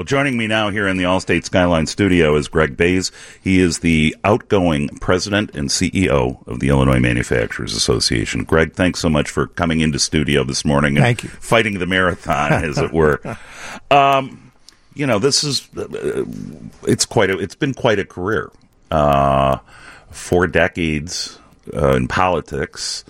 Well, joining me now here in the Allstate Skyline studio is Greg Bays. He is the outgoing president and CEO of the Illinois Manufacturers Association. Greg, thanks so much for coming into studio this morning and Thank you. Fighting the marathon, as it were. This is it's been quite a career. 4 decades in politics.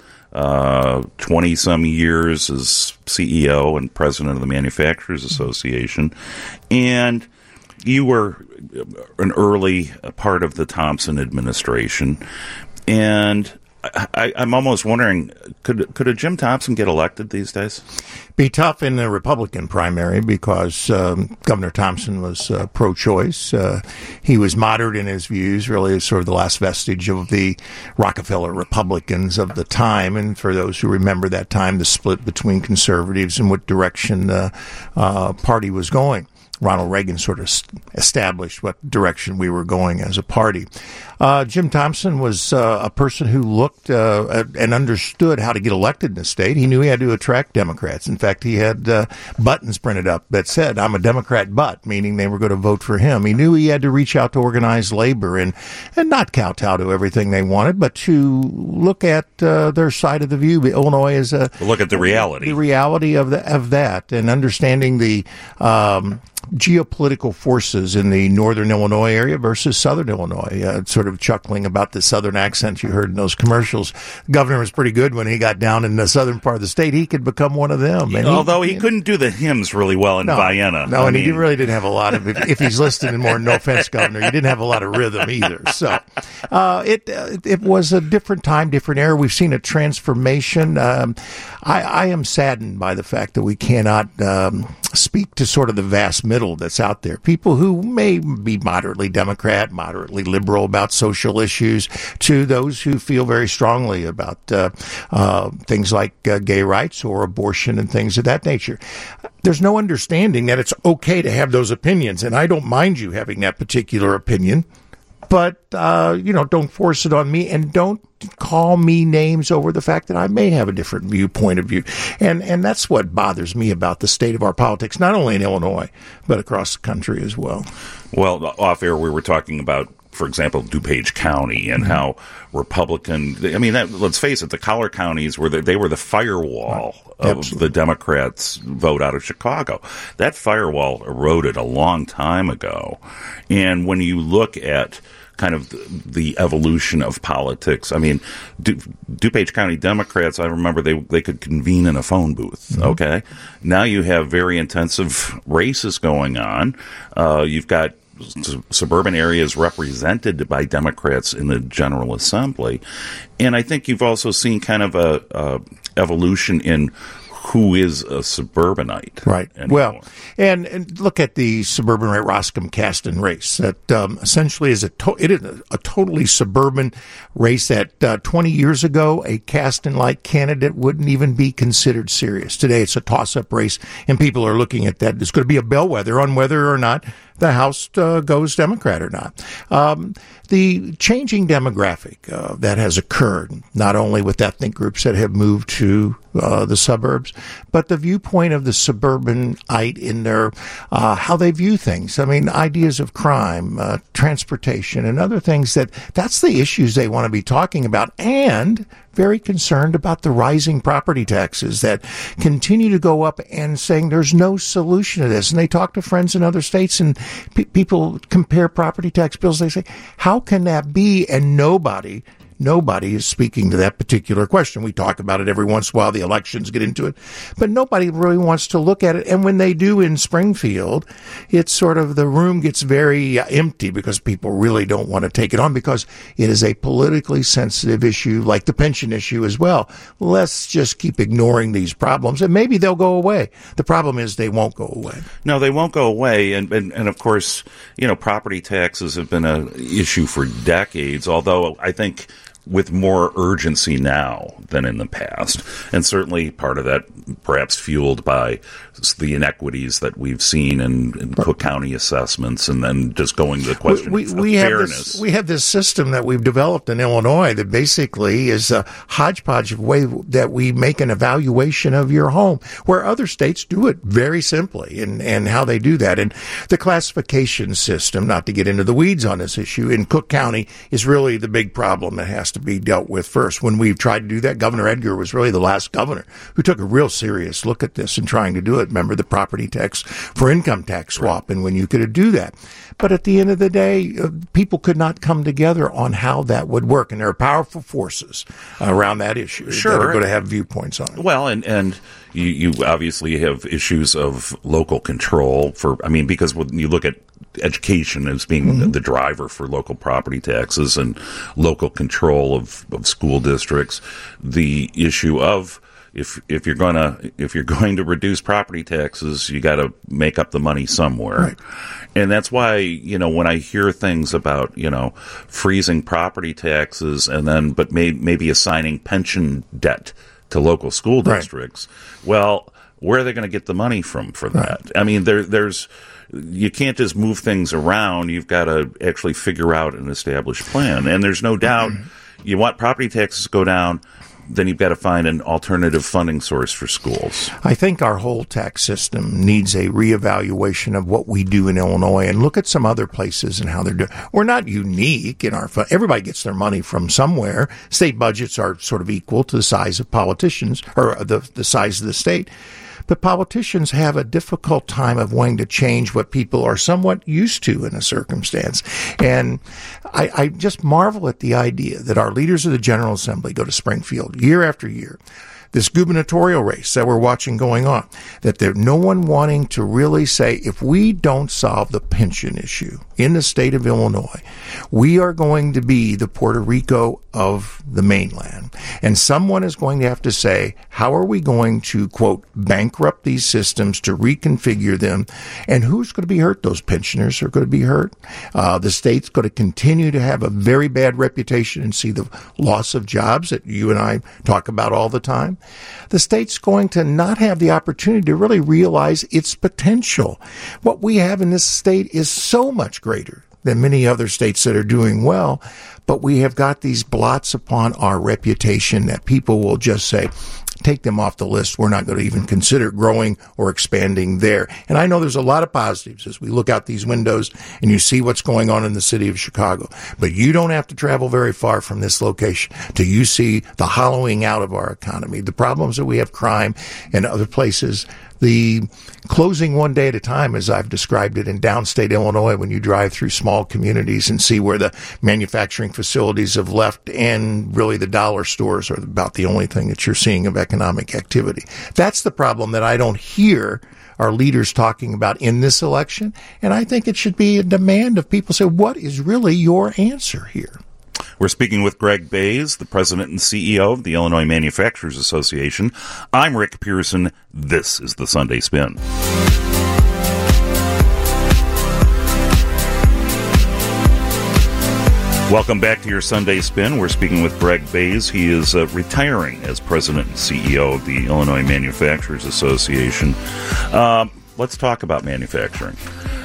20-some years as CEO and president of the Manufacturers Association. And you were an early part of the Thompson administration. And I'm almost wondering, could a Jim Thompson get elected these days? Be tough in the Republican primary because Governor Thompson was pro-choice. He was moderate in his views, really sort of the last vestige of the Rockefeller Republicans of the time. And for those who remember that time, the split between conservatives and what direction the party was going. Ronald Reagan sort of established what direction we were going as a party. Jim Thompson was a person who looked and understood how to get elected in the state. He knew he had to attract Democrats. In fact, he had buttons printed up that said, "I'm a Democrat, but," meaning they were going to vote for him. He knew he had to reach out to organized labor and not kowtow to everything they wanted, but to look at their side of the view. Illinois is look at the reality. The reality of that, and understanding the geopolitical forces in the northern Illinois area versus southern Illinois, sort of chuckling about the southern accent you heard in those commercials. The governor was pretty good when he got down in the southern part of the state. He could become one of them. And although he couldn't do the hymns really well in Vienna. No, he really didn't have a lot of, if he's listening more, no offense, Governor, he didn't have a lot of rhythm either. So it was a different time, different era. We've seen a transformation. I am saddened by the fact that we cannot speak to sort of the vast middle that's out there. People who may be moderately Democrat, moderately liberal about social issues, to those who feel very strongly about things like gay rights or abortion and things of that nature. There's no understanding that it's okay to have those opinions, and I don't mind you having that particular opinion. But, don't force it on me, and don't call me names over the fact that I may have a different point of view. And that's what bothers me about the state of our politics, not only in Illinois, but across the country as well. Well, off air, we were talking about, for example, DuPage County and how Republican, let's face it, the collar counties were they were the firewall of the Democrats' vote out of Chicago. That firewall eroded a long time ago. And when you look at kind of the evolution of politics, DuPage County Democrats, I remember they could convene in a phone booth, okay? Now you have very intensive races going on. You've got suburban areas represented by Democrats in the General Assembly. And I think you've also seen kind of a evolution in who is a suburbanite. Right. Anymore. Well, and look at the suburbanite Roscombe-Caston race. That essentially is it is a totally suburban race that 20 years ago, a Caston-like candidate wouldn't even be considered serious. Today, it's a toss-up race, and people are looking at that. It's going to be a bellwether on whether or not the House goes Democrat or not. The changing demographic that has occurred, not only with ethnic groups that have moved to the suburbs, but the viewpoint of the suburbanite in their how they view things. Ideas of crime, transportation, and other things that's the issues they want to be talking about, and very concerned about the rising property taxes that continue to go up, and saying there's no solution to this. And they talk to friends in other states, and people compare property tax bills. They say, how can that be? And nobody is speaking to that particular question. We talk about it every once in a while. The elections get into it, but nobody really wants to look at it. And when they do in Springfield, it's sort of the room gets very empty because people really don't want to take it on, because it is a politically sensitive issue, like the pension issue as well. Let's just keep ignoring these problems, and maybe they'll go away. The problem is they won't go away. No, they won't go away. And of course, property taxes have been an issue for decades, although I think with more urgency now than in the past. And certainly part of that perhaps fueled by the inequities that we've seen in Cook County assessments, and then just going to the question of fairness. We have this system that we've developed in Illinois that basically is a hodgepodge of way that we make an evaluation of your home, where other states do it very simply, and how they do that. And the classification system, not to get into the weeds on this issue, in Cook County is really the big problem that has to be dealt with first. When we've tried to do that, Governor Edgar was really the last governor who took a real serious look at this and trying to do it. Remember the property tax for income tax swap, and when you could do that. But at the end of the day, people could not come together on how that would work, and there are powerful forces around that issue that are going to have viewpoints on it. Well, and you obviously have issues of local control because when you look at education as being the driver for local property taxes and local control of school districts, the issue of if you're going to reduce property taxes, you got to make up the money somewhere. Right. And that's why, when I hear things about, freezing property taxes and then, but maybe assigning pension debt to local school districts, well, where are they going to get the money from for that? Right. I mean, you can't just move things around. You've got to actually figure out an established plan. And there's no doubt you want property taxes to go down, then you've got to find an alternative funding source for schools. I think our whole tax system needs a reevaluation of what we do in Illinois and look at some other places and how they're doing. We're not unique in our fund. Everybody gets their money from somewhere. State budgets are sort of equal to the size of politicians or the size of the state. But politicians have a difficult time of wanting to change what people are somewhat used to in a circumstance. And I just marvel at the idea that our leaders of the General Assembly go to Springfield year after year. This gubernatorial race that we're watching going on, that there's no one wanting to really say, if we don't solve the pension issue in the state of Illinois, we are going to be the Puerto Rico of the mainland. And someone is going to have to say, how are we going to, quote, bankrupt these systems to reconfigure them? And who's going to be hurt? Those pensioners are going to be hurt. The state's going to continue to have a very bad reputation and see the loss of jobs that you and I talk about all the time. The state's going to not have the opportunity to really realize its potential. What we have in this state is so much greater than many other states that are doing well, but we have got these blots upon our reputation that people will just say, take them off the list. We're not going to even consider growing or expanding there. And I know there's a lot of positives as we look out these windows and you see what's going on in the city of Chicago. But you don't have to travel very far from this location till you see the hollowing out of our economy, the problems that we have, crime and other places, the closing one day at a time, as I've described it in downstate Illinois, when you drive through small communities and see where the manufacturing facilities have left and really the dollar stores are about the only thing that you're seeing of economic activity. That's the problem that I don't hear our leaders talking about in this election. And I think it should be a demand of people say, what is really your answer here? We're speaking with Greg Bays, the president and CEO of the Illinois Manufacturers Association. I'm Rick Pearson. This is the Sunday Spin. Welcome back to your Sunday Spin. We're speaking with Greg Bays. He is retiring as president and CEO of the Illinois Manufacturers Association. Let's talk about manufacturing.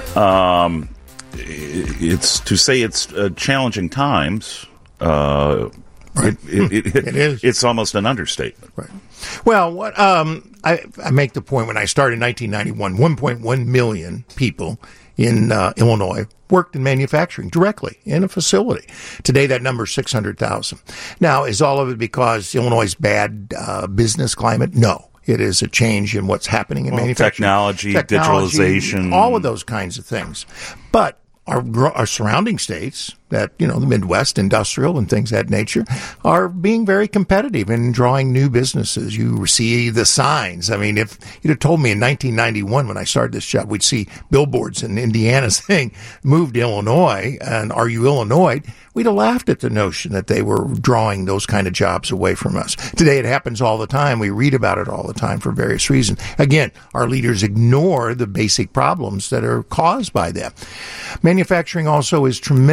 It's to say it's challenging times. Right. It is. It's almost an understatement. Right. Well, what I make the point when I started in 1991, 1.1 million people in Illinois worked in manufacturing directly in a facility. Today, that number is 600,000. Now, is all of it because Illinois' bad business climate? No. It is a change in what's happening in manufacturing. Technology, digitalization. All of those kinds of things. But our surrounding states, that, the Midwest, industrial and things of that nature, are being very competitive in drawing new businesses. You see the signs. I mean, if you'd have told me in 1991 when I started this job, we'd see billboards in Indiana saying, move to Illinois, and are you Illinois? We'd have laughed at the notion that they were drawing those kind of jobs away from us. Today it happens all the time. We read about it all the time for various reasons. Again, our leaders ignore the basic problems that are caused by that. Manufacturing also is tremendously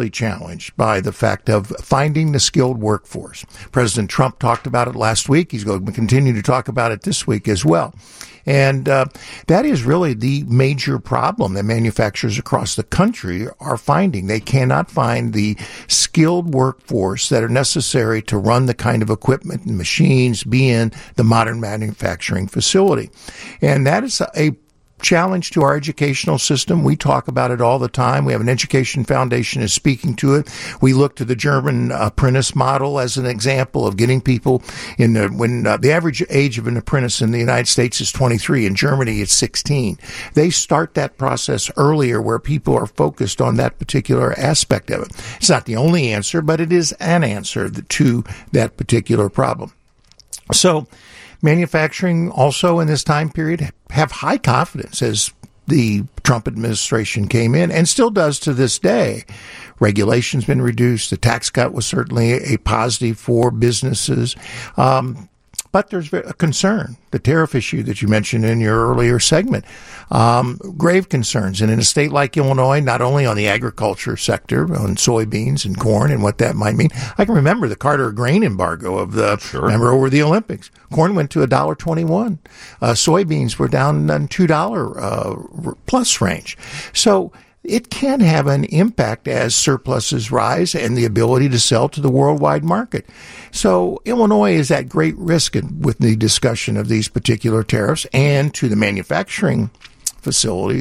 severely challenged by the fact of finding the skilled workforce. President Trump talked about it last week. He's going to continue to talk about it this week as well. And that is really the major problem that manufacturers across the country are finding. They cannot find the skilled workforce that are necessary to run the kind of equipment and machines, be in the modern manufacturing facility. And that is a challenge to our educational system. We talk about it all the time. We have an education foundation is speaking to it. We look to the German apprentice model as an example of getting people in when the average age of an apprentice in the United States is 23. In Germany, it's 16. They start that process earlier where people are focused on that particular aspect of it. It's not the only answer, but it is an answer to that particular problem. So, manufacturing also in this time period have high confidence as the Trump administration came in and still does to this day. Regulation's been reduced. The tax cut was certainly a positive for businesses. But there's a concern, the tariff issue that you mentioned in your earlier segment, grave concerns. And in a state like Illinois, not only on the agriculture sector, on soybeans and corn and what that might mean. I can remember the Carter grain embargo of remember over the Olympics. Corn went to $1.21. Soybeans were down in $2 plus range. So it can have an impact as surpluses rise and the ability to sell to the worldwide market. So Illinois is at great risk with the discussion of these particular tariffs and to the manufacturing facilities.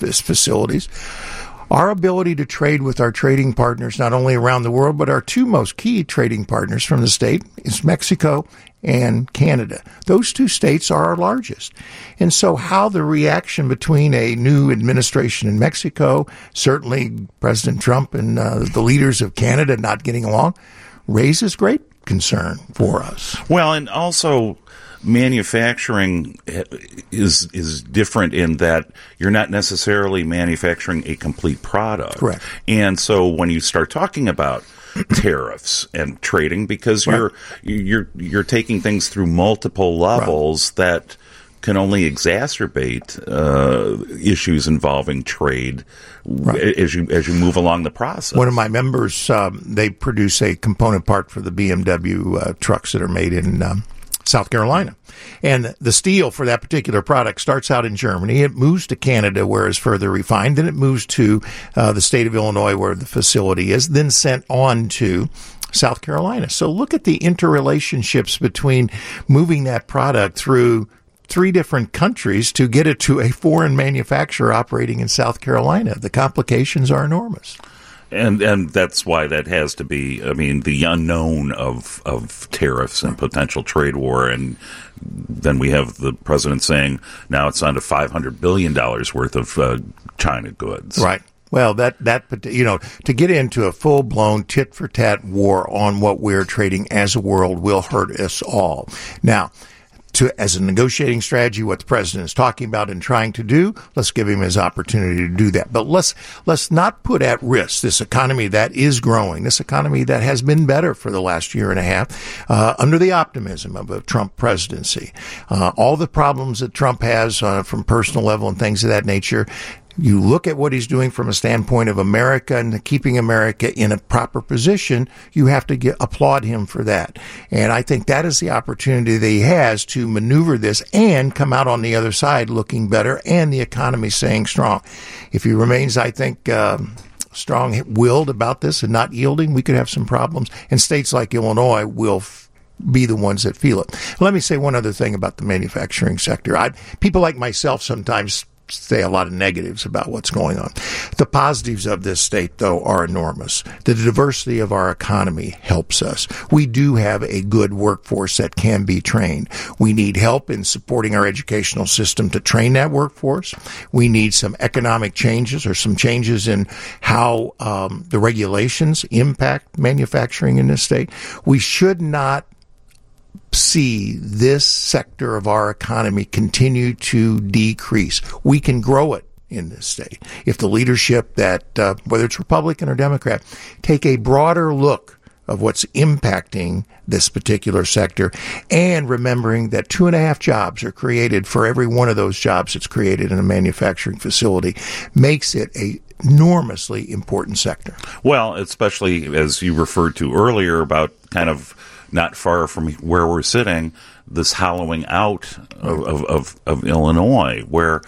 Our ability to trade with our trading partners, not only around the world, but our two most key trading partners from the state is Mexico and Canada. Those two states are our largest. And so how the reaction between a new administration in Mexico, certainly President Trump and the leaders of Canada not getting along, raises great concern for us. Well, and also manufacturing is different in that you're not necessarily manufacturing a complete product. Correct. And so when you start talking about tariffs and trading, because you're taking things through multiple levels that can only exacerbate issues involving trade as you move along the process. One of my members, they produce a component part for the BMW trucks that are made in South Carolina. And the steel for that particular product starts out in Germany. It moves to Canada, where it's further refined. Then it moves to the state of Illinois, where the facility is, then sent on to South Carolina. So look at the interrelationships between moving that product through 3 different countries to get it to a foreign manufacturer operating in South Carolina. The complications are enormous. And that's why that has to be, I mean, the unknown of tariffs and potential trade war. And then we have the president saying now it's on to $500 billion worth of China goods. Right. Well, to get into a full-blown tit-for-tat war on what we're trading as a world will hurt us all. Now, as a negotiating strategy, what the president is talking about and trying to do, let's give him his opportunity to do that. But let's not put at risk this economy that is growing, this economy that has been better for the last year and a half, under the optimism of a Trump presidency. All the problems that Trump has from personal level and things of that nature, you look at what he's doing from a standpoint of America and keeping America in a proper position, you have to applaud him for that. And I think that is the opportunity that he has to maneuver this and come out on the other side looking better and the economy staying strong. If he remains, I think, strong-willed about this and not yielding, we could have some problems. And states like Illinois will be the ones that feel it. Let me say one other thing about the manufacturing sector. People like myself sometimes say a lot of negatives about what's going on. The positives of this state, though, are enormous. The diversity of our economy helps us. We do have a good workforce that can be trained. We need help in supporting our educational system to train that workforce. We need some economic changes or some changes in how the regulations impact manufacturing in this state. We should not see this sector of our economy continue to decrease. We can grow it in this state if the leadership that, whether it's Republican or Democrat, take a broader look of what's impacting this particular sector and remembering that 2.5 jobs are created for every one of those jobs that's created in a manufacturing facility makes it a enormously important sector. Well, especially as you referred to earlier about kind of not far from where we're sitting, this hollowing out of Illinois, where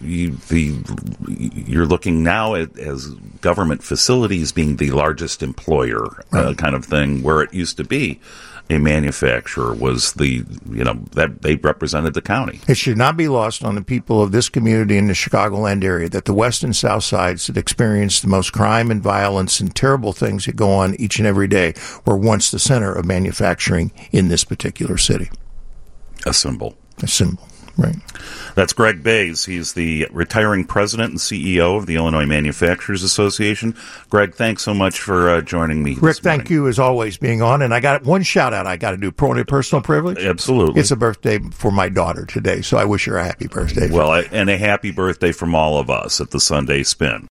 you're looking now at as government facilities being the largest employer, kind of thing, where it used to be a manufacturer was that they represented the county. It should not be lost on the people of this community in the Chicagoland area that the west and south sides that experience the most crime and violence and terrible things that go on each and every day were once the center of manufacturing in this particular city. A symbol. Right. That's Greg Bays. He's the retiring president and CEO of the Illinois Manufacturers Association. Greg, thanks so much for joining me. Rick, thank you as always being on. And I got one shout out I got to do. Personal privilege? Absolutely. It's a birthday for my daughter today, so I wish her a happy birthday. Well, and a happy birthday from all of us at the Sunday Spin.